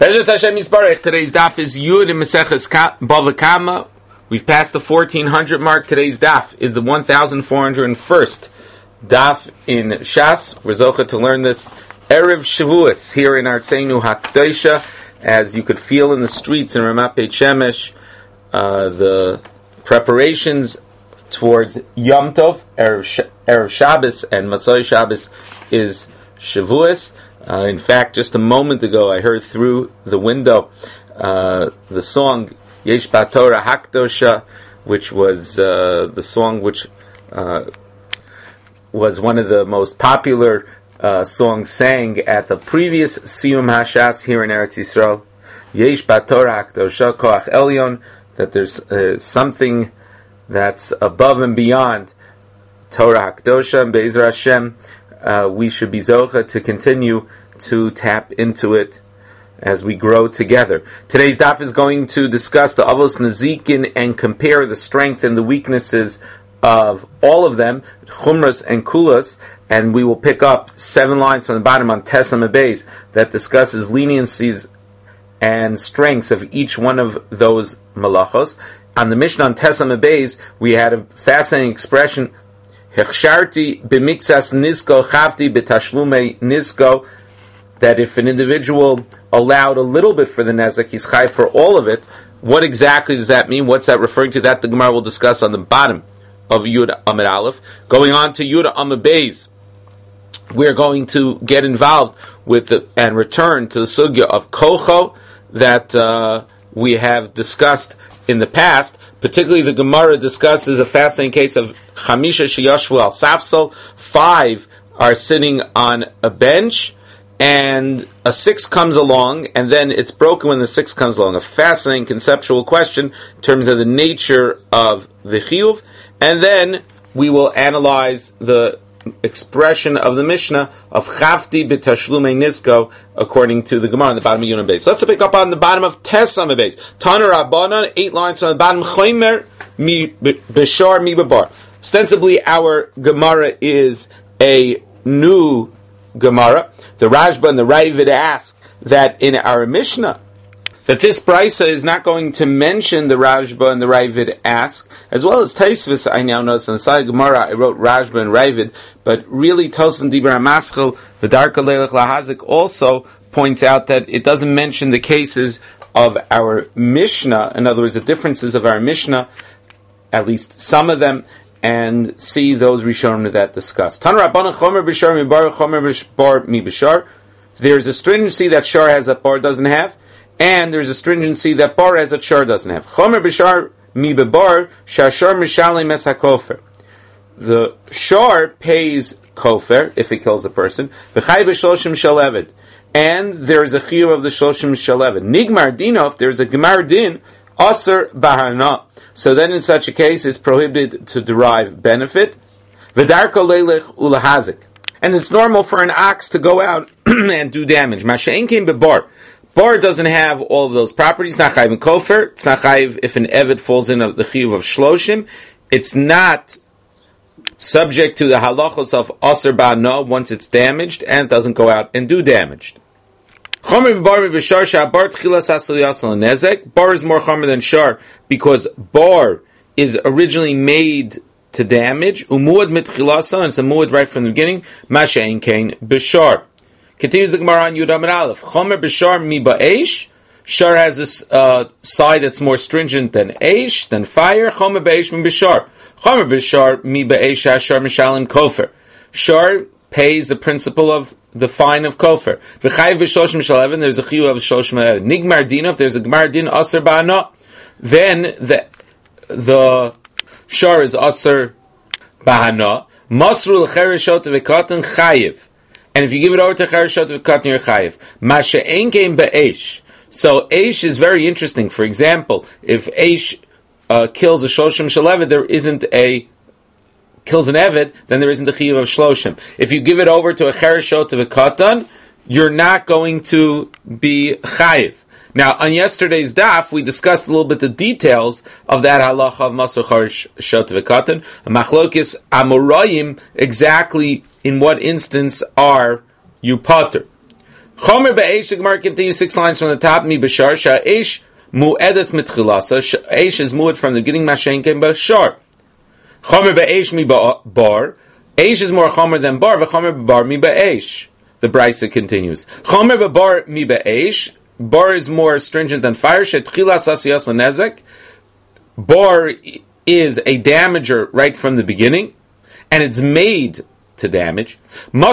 Today's daf is Yud in Maseches Bava Kama. We've passed the 1400 mark. Today's daf is the 1401st daf in Shas. We're zocheh to learn this Erev Shavuos here in Artseinu HaKadoshah, as you could feel in the streets in Ramat Beit Shemesh, the preparations towards Yom Tov, Erev Shabbos, and Matzai Shabbos is Shavuos. In fact, just a moment ago, I heard through the window the song Yesh Batorah Hakdosha, which was the song which was one of the most popular songs sang at the previous Siyum Hashas here in Eretz Yisrael. Yesh Batorah Hakdosha Koach Elyon, that there's something that's above and beyond Torah Hakdosha, and Be'ezras Hashem, we should be zocha to continue to tap into it as we grow together. Today's daf is going to discuss the Avos Nezikin and compare the strength and the weaknesses of all of them, Chumras and Kulas, and we will pick up 7 lines from the bottom on Tesam Abeis that discusses leniencies and strengths of each one of those malachos. On the Mishnah on Tesam Abeis, we had a fascinating expression, Hechsharti b'mixas nisko chavti b'tashlume nisko, that if an individual allowed a little bit for the nezek, he's chai for all of it. What exactly does that mean? What's that referring to? That the Gemara will discuss on the bottom of Yud Amid Aleph. Going on to Yud Amid Beis, we're going to get involved with and return to the sugya of kocho that we have discussed in the past. Particularly, the Gemara discusses a fascinating case of Chamisha Sheyashvu al Safsal. 5 are sitting on a bench, and a 6th comes along, and then it's broken when the 6th comes along. A fascinating conceptual question in terms of the nature of the chiyuv. And then we will analyze the expression of the Mishnah of Chavti b'tashlume nisko, according to the Gemara on the bottom of Yunam Beis. Let's pick up on the bottom of Tesam Beis. Tana Rabbanan, 8 lines from the bottom. Chomer mi b'shar mi b'bar. Ostensibly, our Gemara is a new Gemara. The Rashba and the Ravid ask that in our Mishnah, that this Brisa is not going to mention the Rashba and the Ravid ask, as well as Taisvis. I now notice on the side of Gemara I wrote Rashba and Ravid, but really Tosan Dibra Maschel V'darka Leilach Lahazik also points out that it doesn't mention the cases of our Mishnah, in other words, the differences of our Mishnah, at least some of them, and see those Rishonim that discussed. Tan Rabbanan Chomer B'shar Mi Bar, Chomer B'shar Mi B'shar. There's a stringency that Shar has that Bar doesn't have, and there's a stringency that Bar has that Shar doesn't have. Chomer B'shar Mi B'bar, Shashar Mishalim Es HaKofer. The Shar pays Kofer if he kills a person. V'chai B'shloshim Shel Eved. And there is a chiyuv of the Shloshim Shel Eved. Nigmar Dinov, there's a Gemar Din, Aser Bahana. So then in such a case, it's prohibited to derive benefit. V'darko leilech ulahazik. And it's normal for an ox to go out and do damage. Masha'en came bebar. Bar doesn't have all of those properties. It's not chayiv in kofer. It's not chayiv if an eved falls in of the chiyuv of shloshim. It's not subject to the halachos of aser ba'ano once it's damaged, and it doesn't go out and do damage. Bar is more chomer than shar because bar is originally made to damage. Umuad mitchilasa, and it's a muad right from the beginning. Masha'in kain b'shar. Continues the Gemara on Yud Amid Aleph. Chomer b'shar mi ba'esh. Shar has this side that's more stringent than eish, than fire. Chomer ba'esh mi b'shar. Chomer b'shar mi ba'esh hashar mishalim kofer. Shar pays the principle of the fine of kofer. V'chayiv b'shloshim shel even, there's a chiyuv of shloshim even. Nigmar dinov, there's a Gemar din aser ba'ana. Then the shar is aser ba'ana. Masru l'chereshot v'katan chayiv. And if you give it over to chereshot v'katan, you're chayiv. Masha'en came ba'esh. So eish is very interesting. For example, if eish kills a shloshim shel even, there isn't a kills an eved, then there isn't the chiyuv of shloshim. If you give it over to a chereshot of a katan, you're not going to be chayiv. Now, on yesterday's daf, we discussed a little bit the details of that halacha of masur chereshot of a katan. Machlokis Amoraim, exactly in what instance are you pater. Chomer be'esh, the Gemara continues 6 lines from the top, mi b'shar, sha'esh mu'edes mitchilasa, esh is mu'ed from the beginning, mashen kem b'shar. Chomer be'esh mi bar, esh is more chomer than bar, v'chomer b'bar mi be'esh. The Brisa continues. Chomer b'bar mi be'esh, bar is more stringent than fire, she'tchilas asiyas l'nezek, bar is a damager right from the beginning, and it's made to damage. And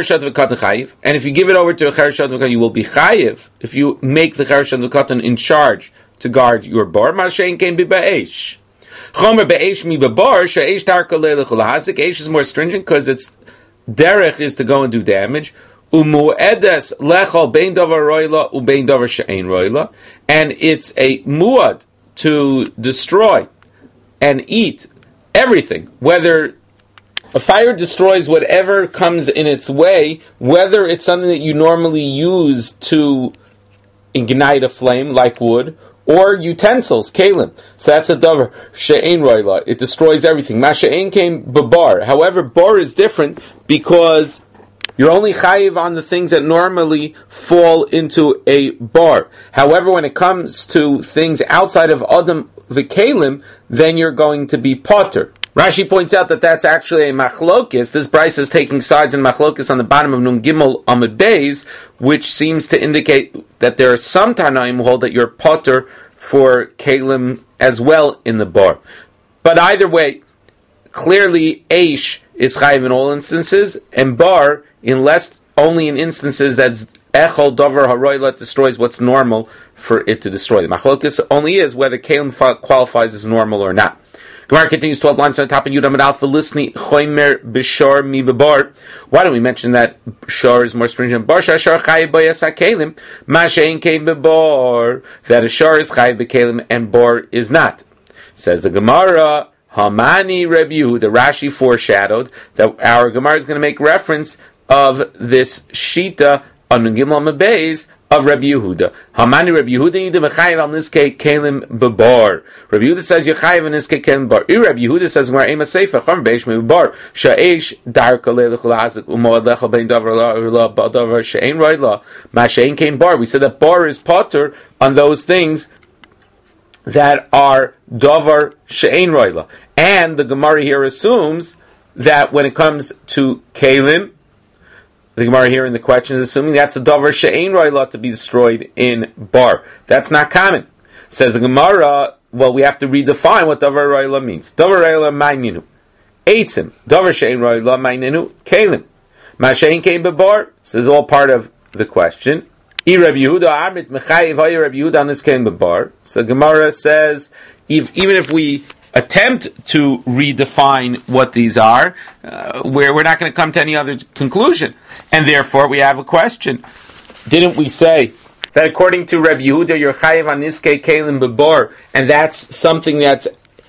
if you give it over to a chereshat v'katan, you will be chayiv if you make the chereshat v'katan in charge to guard your bar. Mashein came be ba'esh. Chomer ba'esh mi ba'bar, she'esh tarka le'lechol hazik. Esh is more stringent because its derech is to go and do damage. Umu'edes lechol bein davar roila ubein davar she'ein roila. And it's a muad to destroy and eat everything, whether a fire destroys whatever comes in its way, whether it's something that you normally use to ignite a flame, like wood, or utensils, kalim. So that's a davar she'ein roila. It destroys everything. Ma she'ein came babar. However, bar is different because you're only chayiv on the things that normally fall into a bar. However, when it comes to things outside of Adam v'kalim, then you're going to be potter. Rashi points out that that's actually a machlokis. This Brisa is taking sides in machlokis on the bottom of Nun Gimel Amud Beis, which seems to indicate that there are some Tanaim who hold that you're potter for kalim as well in the bar. But either way, clearly Eish is chayiv in all instances, and bar, unless only in instances that's echol dover haroila destroys what's normal for it to destroy. The machlokis only is whether kalim qualifies as normal or not. Gemara continues 12 lines on the top of Yud Amud Alpha. Listening chomer b'shar mi b'bar. Why don't we mention that shar is more stringent? Bar shar chayiv b'yas hakelim. Ma she'ein kein b'bar. That a shar is chayiv b'kelim and bar is not. Says the Gemara, Hamani Reb Yehuda. Rashi foreshadowed that our Gemara is going to make reference of this shita on Gimel Amud of Reb Yehuda. Hamani Reb Yehuda yidem chayiv al niskei kelim bebar. Reb Yehuda says you chayiv al niskei kelim bebar. Reb Yehuda says where ema seifa chom beish me bebar sha'esh dar kolei lechol hazik umoad lechol bein davar la davar she'ein roila ma she'ein kein bar. We said that bar is potter on those things that are davar she'ein roila, and the Gemara here assumes that when it comes to kelim, the Gemara here in the question is assuming that's a davar she'ein roila to be destroyed in bar. That's not common. Says the Gemara, well, we have to redefine what davar roila means. Davar roila ma'ininu eitzim. Davar she'ein roila ma'ininu kelim. Ma she'ein kein bebar. This is all part of the question. I Reb Yehuda amit mechayiv hay Reb Yehuda on this kein bebar. So Gemara says, even if we attempt to redefine what these are, where we're not going to come to any other conclusion. And therefore, we have a question. Didn't we say that according to Reb Yehuda, you're chayiv on niskei kelim bebar, and that's something that's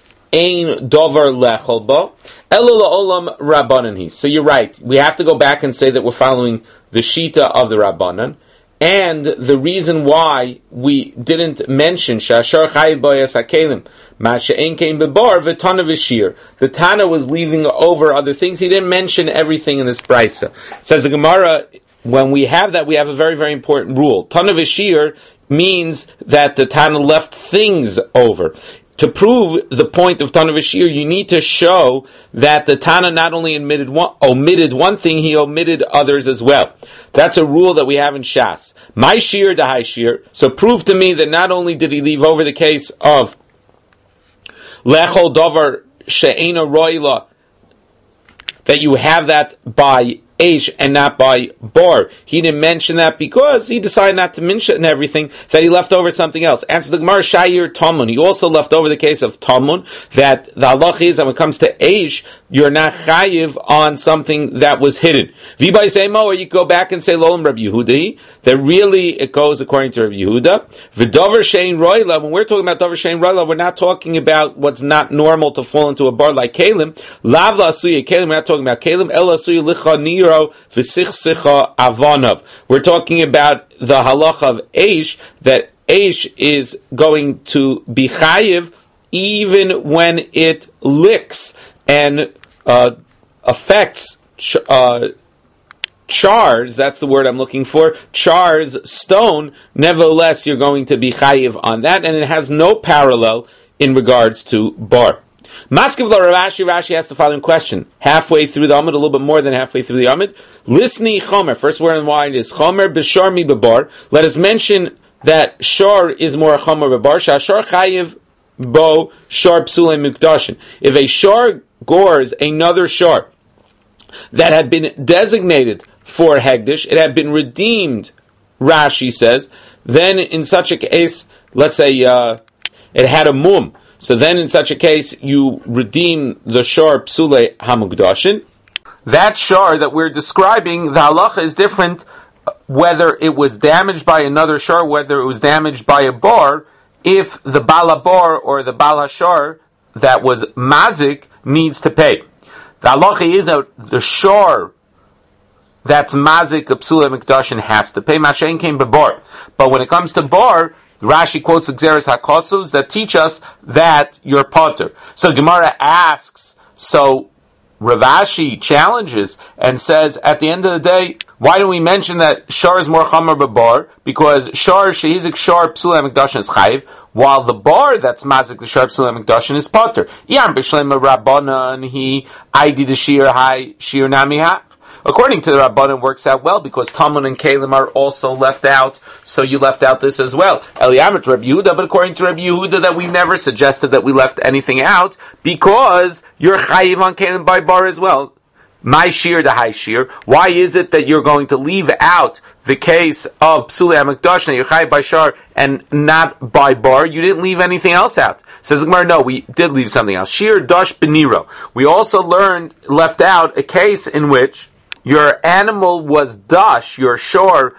ein dover lechol bo, elo la'olam rabbanan hi. So you're right. We have to go back and say that we're following the shita of the rabbanan. And the reason why we didn't mention Shashar Chayiv Boyas HaKelim, Ma She'ein Kein Bebar, V'Tana V'Shir. The Tana was leaving over other things. He didn't mention everything in this Brisa. Says the Gemara, when we have that, we have a very, very important rule. Tana V'Shir means that the Tana left things over. To prove the point of Tana V'Shir, you need to show that the Tana not only omitted one thing, he omitted others as well. That's a rule that we have in Shas. My Shir, Dahai Shir. So prove to me that not only did he leave over the case of Lechol Dover She'ena Roila, that you have that by Eish and not by Bar. He didn't mention that because he decided not to mention everything, that he left over something else. Answer the Gemara, Shayir Tamun. He also left over the case of Tamun, that the halach is that when it comes to Eish, you're not chayiv on something that was hidden. V'bay Seimo, or you go back and say Lolam Rabbi Yehuda, that really it goes according to Rabbi Yehuda. V'dover Shein Roila, when we're talking about Dover Shein Roila, we're not talking about what's not normal to fall into a bar like Kalim. Lav la asuya Kalim, we're not talking about Kalim. El asuya licha niro v'sichsicha avanav. We're talking about the halacha of Eish, that Eish is going to be chayiv even when it licks and affects chars, that's the word I'm looking for, chars stone, nevertheless you're going to be chayiv on that, and it has no parallel in regards to bar. Maskiv lo Rashi, Rashi asks the following question. Halfway through the Amud, a little bit more than halfway through the Amud. Lisni chomer, first word in line is chomer b'shar mi b'bar. Let us mention that shar is more chomer b'bar. Shashar chayiv bo shar psulei mukdashin. If a shar gores another shar that had been designated for Hegdish, it had been redeemed, Rashi says, then in such a case, let's say it had a mum, so then in such a case you redeem the shar psulei hamukdashin. That shar that we're describing, the halacha is different whether it was damaged by another shar, whether it was damaged by a bar, if the balabar or the balashar that was mazik needs to pay. The halacha is that the shar that's mazik a psulei mikdashin has to pay. Mashen came bebar. But when it comes to bar, Rashi quotes Xeris HaKosovs that teach us that you're potter. So Gemara asks, so Rav Ashi challenges and says, at the end of the day, why don't we mention that shar is more chamer bebar? Because shar shehizik shar psulei mikdashin is chayiv, while the bar that's mazik the shar psulei mikdashin is potter. Iyam b'shlema rabbanan he aidi de shir hai shir nami ha. According to the Rabbanan, it works out well because Talmud and Kalim are also left out, so you left out this as well. Eliyamet Rabbi Yehuda, but according to Rabbi Yehuda, that we never suggested that we left anything out because you're chayiv on Kalim by bar as well. My shir the high shir. Why is it that you're going to leave out the case of psulei hamikdash and you're chayiv by shar and not by bar? You didn't leave anything else out. Says Gemara, no, we did leave something else. Shir dash beniro. We also left out a case in which your animal was dash, your shore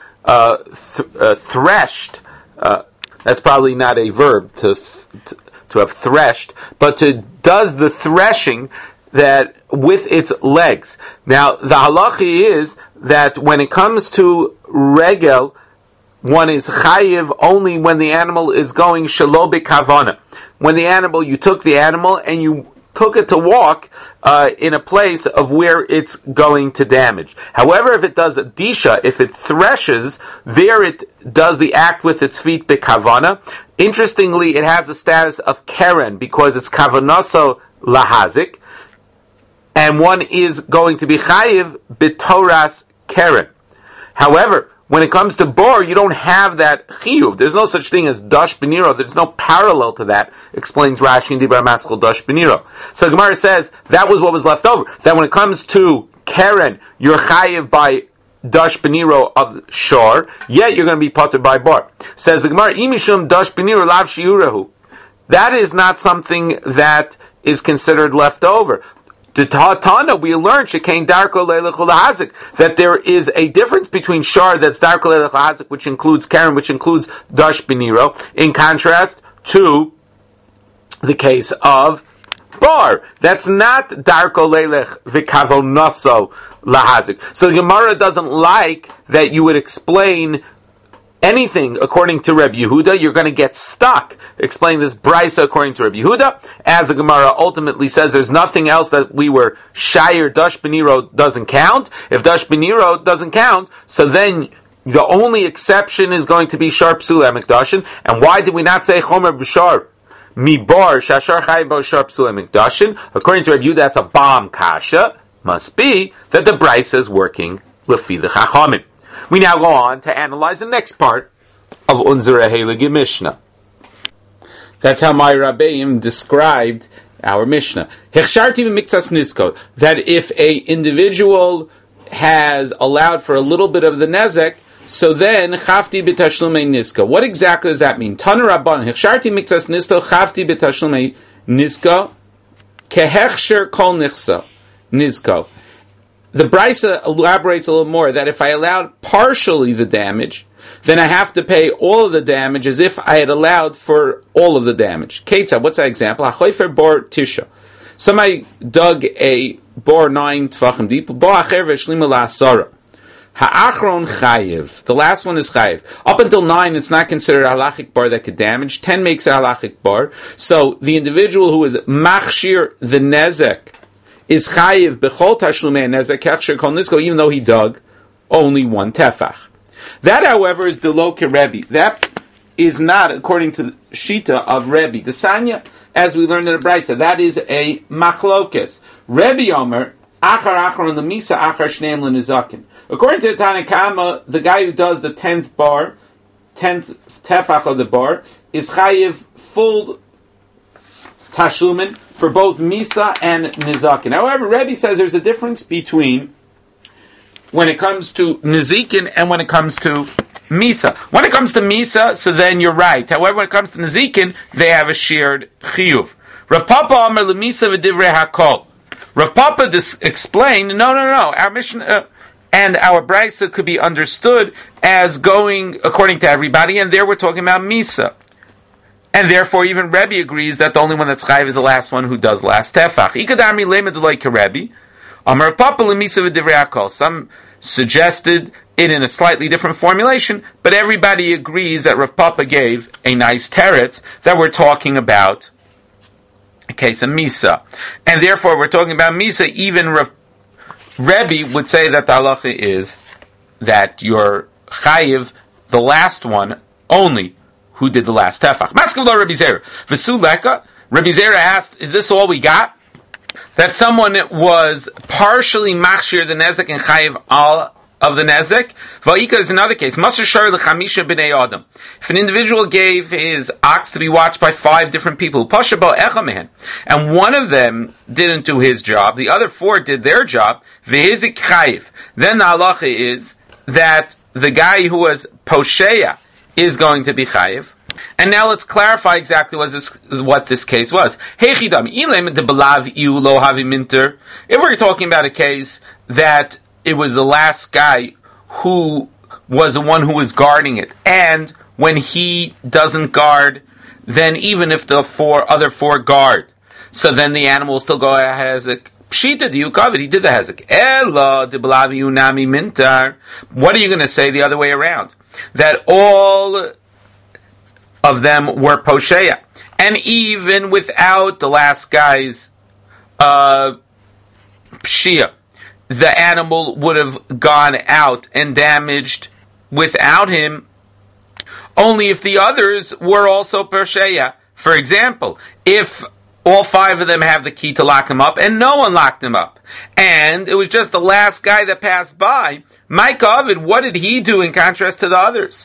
threshed. That's probably not a verb to have threshed, but does the threshing that with its legs. Now the halacha is that when it comes to regel, one is chayiv only when the animal is going shelo b'kavana. When you took the animal and you took it to walk in a place of where it's going to damage. However, if it does a disha, if it threshes, there it does the act with its feet bekavana. Interestingly, it has a status of keren because it's kavanaso lahazik, and one is going to be chayiv b'toras keren. However, when it comes to bar, you don't have that chiyuv. There's no such thing as dash beniro. There's no parallel to that, explains Rashi in Dibra Maskal dash beniro. So Gemara says that was what was left over. That when it comes to Keren, you're chayiv by dash beniro of shor, yet you're going to be potter by bar. Says the Gemara, imishum dash beniro lav shiurahu. That is not something that is considered left over. The Tana, we learned shekain darko leilechul lahazik, that there is a difference between shar that's darko leilechul lahazik, which includes karen, which includes dash beniro, in contrast to the case of bar. That's not darko leilech v'kavonaso lahazik. So the Gemara doesn't like that you would explain anything according to Rabbi Yehuda. You're going to get stuck explaining this brisa according to Rabbi Yehuda. As the Gemara ultimately says, there's nothing else that we were shire dash beniro doesn't count. If dash beniro doesn't count, so then the only exception is going to be shar psulei hamikdashin. And why did we not say chomer b'shar mi bar shashar chayiv bo shar psulei hamikdashin? According to Rabbi Yehuda, that's a bomb kasha. Must be that the brisa is working lefi the chachamim. We now go on to analyze the next part of Unzera Heilige Mishnah. That's how my Rabbeim described our Mishnah. Hechsharti b'miktsas nisko, that if a individual has allowed for a little bit of the nezek, so then chafti b'tashlumei nisko. What exactly does that mean? Tanu Rabban, hechsharti b'miktsas nisko, chafti b'tashlumei nisko, kehechsher kol nisko. The Brisa elaborates a little more that if I allowed partially the damage, then I have to pay all of the damage as if I had allowed for all of the damage. Ketzah, what's that example? Hachoifer bor tisha. Somebody dug a bor 9 tefachim deep. Bor acher v'shlima la'asara. Ha'achron chayiv. The last one is chayiv. Up until 9, it's not considered a halachic bar that could damage. 10 makes a halachic bar. So the individual who is machshir the nezek is chayiv b'chol tashlumei nezek hechsher kol nisko, even though he dug only one tefach. That, however, is the Loke Rebbe. That is not according to the Shita of Rebbe. The Sanya, as we learned in the Brisa, that is a machlokes. Rebbe Omer, achar on the Misa, achar shneim l'nizakin. According to the Tanakama, the guy who does the 10th tefach of the bar, is chayiv full tashlumin for both Misa and Nizakin. However, Rebbe says there's a difference between when it comes to Nizikin and when it comes to Misa. When it comes to Misa, so then you're right. However, when it comes to Nizikin, they have a shared chiyuv. Rav Papa Amar L'Misa V'Divrei HaKol. Rav Papa explained, no, our mission and our brisa could be understood as going according to everybody, and there we're talking about Misa. And therefore, even Rebbe agrees that the only one that's chayiv is the last one who does last tefach. Ikadami lemed like Rebbe. Amar Papa L'Misa V'Divrei HaKol. Some suggested it in a slightly different formulation, but everybody agrees that Rav Papa gave a nice teretz that we're talking about a case of Misa. And therefore, we're talking about Misa. Even Rebbe would say that the halacha is that you're chayiv, the last one, only who did the last tefach. Maskevlo Rebbe Zera. V'suleka, Rebbe Zera asked, is this all we got? That someone was partially machshir the nezek and chayiv all of the nezek? Va'ika is another case. Masr shar l'chamisha b'nei adam. If an individual gave his ox to be watched by 5 different people, pasha bo echa mehen, and one of them didn't do his job, the other 4 did their job, v'hizik chayiv, then the halacha is that the guy who was posheya is going to be chayiv. And now let's clarify exactly what this case was. If we're talking about a case that it was the last guy who was the one who was guarding it, and when he doesn't guard, then even if the other four guard, so then the animal will still go hazek. Pshita the Yukavid, he did the hazek. Ella de b'lavi unami mintar. What are you going to say the other way around? That all of them were posheya, and even without the last guy's pshia, the animal would have gone out and damaged without him, only if the others were also posheya. For example, if all 5 of them have the key to lock him up, and no one locked him up, and it was just the last guy that passed by, Mike Ovid, what did he do in contrast to the others?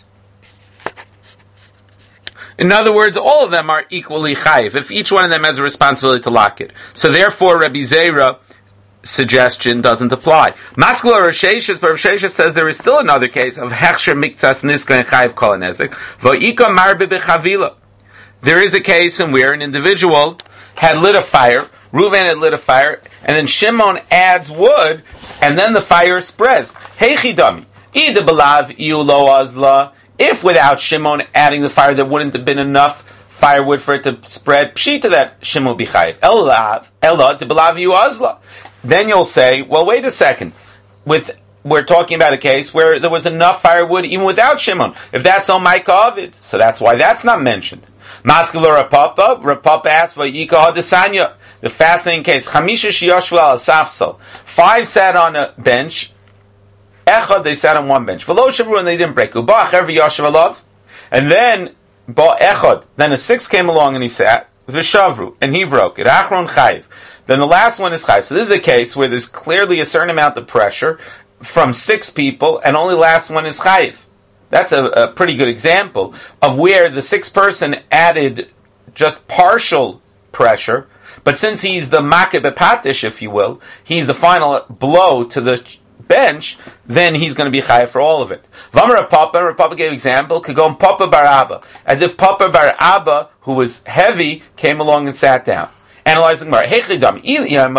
In other words, all of them are equally chayiv, if each one of them has a responsibility to lock it. So therefore, Rabbi Zera suggestion doesn't apply. Maskula Rasheshis, but Rasheshis says there is still another case of hechsher miktas niska and chayiv kol hanezik. Va'ika marbe b'chavila. There is a case in where an individual had lit a fire, Reuven had lit a fire, and then Shimon adds wood, and then the fire spreads. Heichidami, ida b'lav iu lo azla. If without Shimon adding the fire, there wouldn't have been enough firewood for it to spread, pshita that Shimon will be chayiv. Ella de b'lav iu azla. Then you'll say, well, wait a second. We're talking about a case where there was enough firewood even without Shimon. If that's on Mike Ovid, so that's why that's not mentioned. Maskevlo Rapapa asks, v'yika hadesanya. The fascinating case, Chamisha shiyoshvu al safsal. 5 sat on a bench. Echad, they sat on one bench. V'lo shavru, and they didn't break. Uba acher v'yashav alav. And then, ba echad. Then a 6th came along and he sat. V'shavru, and he broke it. Achron chayiv. Then the last one is chayiv. So this is a case where there's clearly a certain amount of pressure from 6 people, and only the last one is chayiv. That's a pretty good example of where the 6th person added just partial pressure, but since he's the makeh bepatish, if you will, he's the final blow to the bench, then he's going to be chayiv for all of it. Vamar Papa gave example, could go on Papa Bar Abba, as if Papa Bar Abba, who was heavy, came along and sat down. Analyzing more, if you're going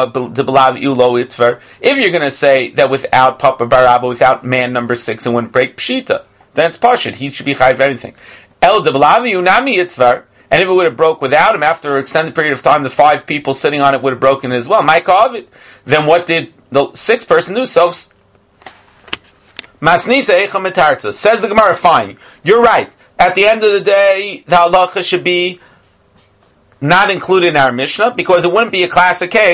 to say that without Papa Bar Abba, without man number 6, it wouldn't break pshita, then it's pashut. He should be chayiv for everything. And if it would have broke without him, after an extended period of time, the 5 people sitting on it would have broken as well. Mike Ovid. Then what did the 6th person do? Masnisa Eicha Metarta. Says the Gemara, fine. You're right. At the end of the day, the halacha should be not included in our Mishnah, because it wouldn't be a classic case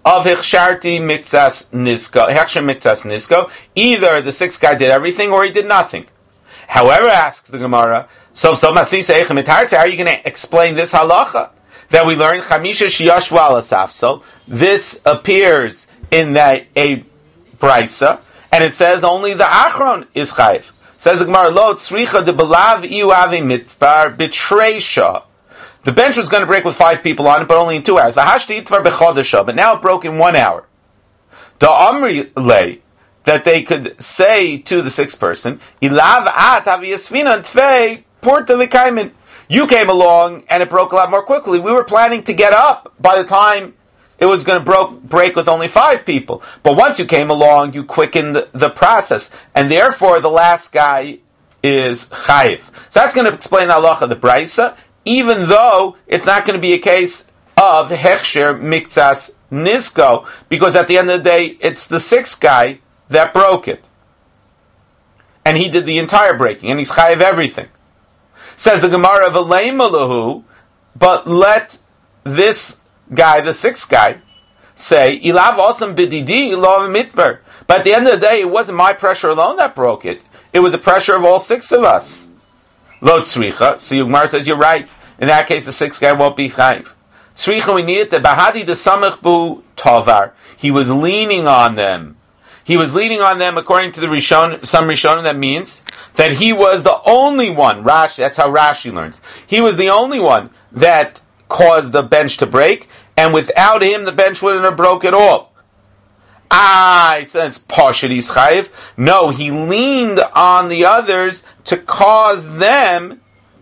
of Hechsharti Miktsas Nisko, Hechsher Miktsas Nisko. Either the sixth guy did everything or he did nothing. However, asks the Gemara, so Masisa Eichem Mitartze, how are you going to explain this halacha? That we learned Chamisha Shiyashvu Ala Safsel. This appears in that a brisa, and it says only the Achron is Chayiv. Says the Gemara, Lo Tzricha de Belav Iu Ave Mitvar Betreisha. The bench was going to break with 5 people on it, but only in 2 hours. V'hashti Itvar Bechodesha, but now it broke in 1 hour. The Amri lay that they could say to the 6th person, Ilav At Aviyasvina Tvei Porta Likaimin. You came along and it broke a lot more quickly. We were planning to get up by the time it was going to break with only 5 people. But once you came along, you quickened the process. And therefore, the last guy is chayiv. So that's going to explain the halacha of the brisa, even though it's not going to be a case of hechsher miktsas nisko, because at the end of the day, it's the 6th guy that broke it. And he did the entire breaking, and he's chayiv everything. Says the Gemara of Malahu, but let this guy, the 6th guy, say, Ilav Osam Bididi, Ilav Mitver. But at the end of the day, it wasn't my pressure alone that broke it. It was the pressure of all 6 of us. Lo Tzricha. So Gemara says, you're right. In that case, the 6th guy won't be chayiv. Tzricha, we need it. The Bahadi de Samach Bu Tovar. He was leaning on them. He was leaning on them according to the Rishon, some Rishonim, that means that he was the only one, Rashi, that's how Rashi learns. He was the only one that caused the bench to break, and without him, the bench wouldn't have broke at all. He says, Pashad is chayiv. No, he leaned on the others to cause them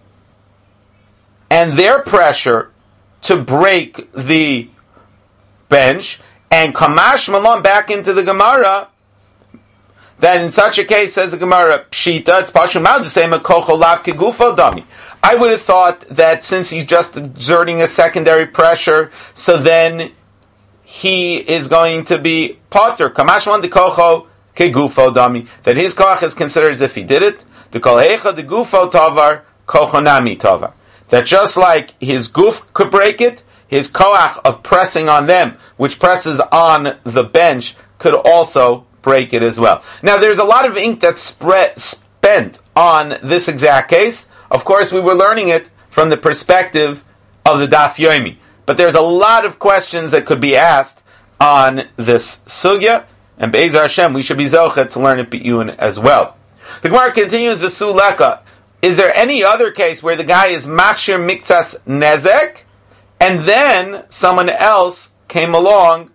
and their pressure to break the bench, and Kamash Malon back into the Gemara, that in such a case, says the Gemara, Pshita, it's Pashumad, the same Kocho Lav Kegufo Dami. I would have thought that since he's just exerting a secondary pressure, so then he is going to be potter. Kamashman de Kocho Kegufo Dami. That his koach is considered as if he did it. The Kolecha de Gufo Tavar, Kocho Nami Tavar. That just like his goof could break it, his koach of pressing on them, which presses on the bench, could also break it as well. Now, there's a lot of ink that's spent on this exact case. Of course, we were learning it from the perspective of the Daf Yomi. But there's a lot of questions that could be asked on this sugya, and Be'ezer Hashem, we should be zochet to learn it B'iyun as well. The Gemara continues, V'su Leka. Is there any other case where the guy is machshir miktsas nezek, and then someone else came along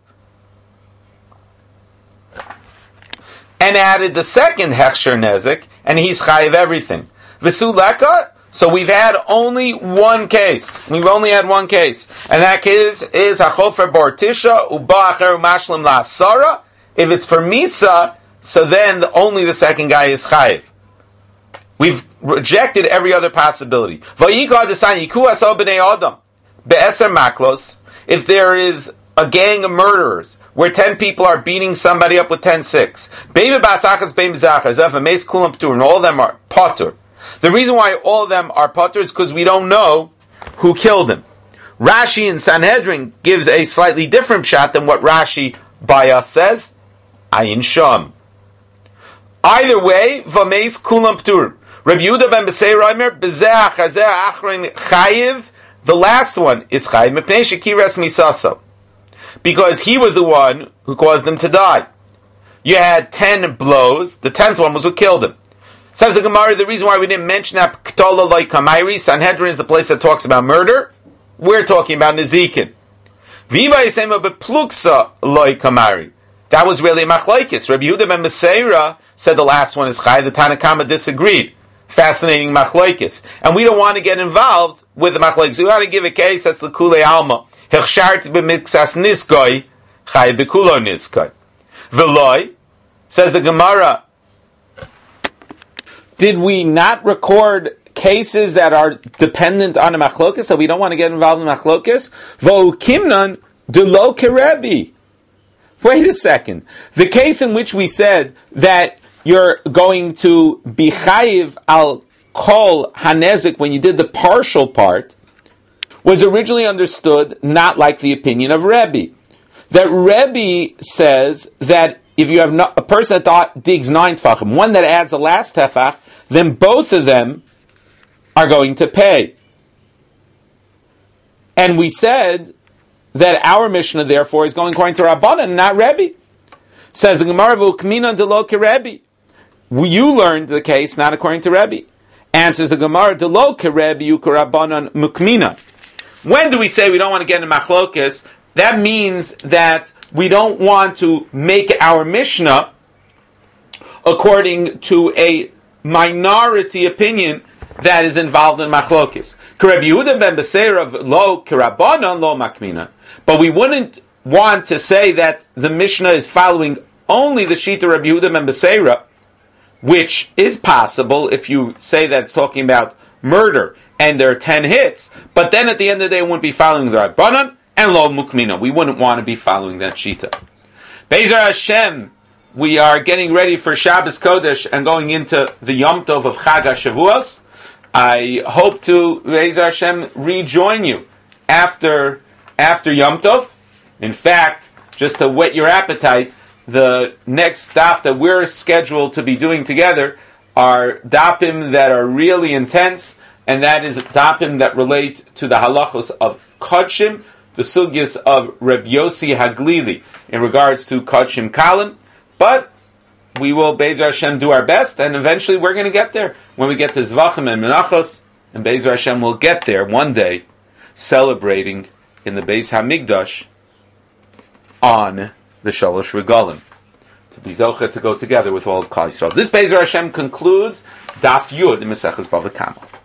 and added the second hechsher nezek, and he's chayiv everything? V'su leka. So we've had only one case. We've only had one case, and that case is hachofer bortisha uba'acher umashlim la'asara. If it's for misa, so then only the second guy is chayiv. We've rejected every other possibility. Vayikah desan yiku asal b'nei adam be'eser maklos. If there is a gang of murderers where 10 people are beating somebody up with 10-6, be'im ba'asachas be'im zachar zef ameis kulam p'tur, and all of them are potter. The reason why all of them are potter is because we don't know who killed him. Rashi in Sanhedrin gives a slightly different shot than what Rashi by us says. Ayin sham. Either way, v'ameis kulam p'tur. Rabbi Yehuda ben Besei Reimer, Bezeh Chazeh Achrin Chayiv, the last one is Chayiv, Mepnei Shekiras Misaso. Because he was the one who caused them to die. You had 10 blows, the 10th one was what killed him. Says the Gemara, the reason why we didn't mention that K'tola Loi Kamairi, Sanhedrin is the place that talks about murder, we're talking about Nezikin. Viva Yisema Bepluksa Loi Kamari. That was really a machlaikis. Rabbi Yehuda ben Beseira said the last one is Chayiv, the Tanakama disagreed. Fascinating machlokes, and we don't want to get involved with the machlokes. We want to give a case that's the kulei alma. Hechshart b'mixas niskoi, chay b'kulo niskoi. V'loi, says the Gemara, did we not record cases that are dependent on a machlokes, so we don't want to get involved in machlokes? Vo kimnan delo kerebi. Wait a second. The case in which we said that you're going to be chayiv al kol hanezik when you did the partial part, was originally understood not like the opinion of Rebbe. that Rebbe says that if you have a person that digs 9 tefachim, one that adds a last tefach, then both of them are going to pay. And we said that our Mishnah, therefore, is going according to Rabbanan and not Rebbe. Says the Gemara, "V'ukmina delo keRebbe." You learned the case not according to Rebbe. Answers the Gemara, "Delo keRebbe u'Rabbanan mukmina." When do we say we don't want to get into machlokas? That means that we don't want to make our Mishnah according to a minority opinion that is involved in machlokas. But we wouldn't want to say that the Mishnah is following only the Shita Rabbi Yehuda ben Beseira, which is possible if you say that it's talking about murder and there are 10 hits, but then at the end of the day it wouldn't be following the Rabbanan and Lo Mukmina. We wouldn't want to be following that Shita. Be'ezer Hashem, we are getting ready for Shabbos Kodesh and going into the Yom Tov of Chag HaShavuos. I hope to, Be'ezer Hashem, rejoin you after Yom Tov. In fact, just to whet your appetite, the next daf that we're scheduled to be doing together are dapim that are really intense, and that is dapim that relate to the halachos of kodshim, the sugyas of Reb Yossi Haglili in regards to kodshim kalim. But we will, Be'ezer Hashem, do our best, and eventually we're going to get there. When we get to Zvachim and Menachos, and Be'ezer Hashem will get there one day, celebrating in the Beis HaMikdash on the Shalosh Regalim, to be Zocha to go together with all of Klal Yisrael. This Be'ezer Hashem concludes Daf Yud in Maseches Bava Kama.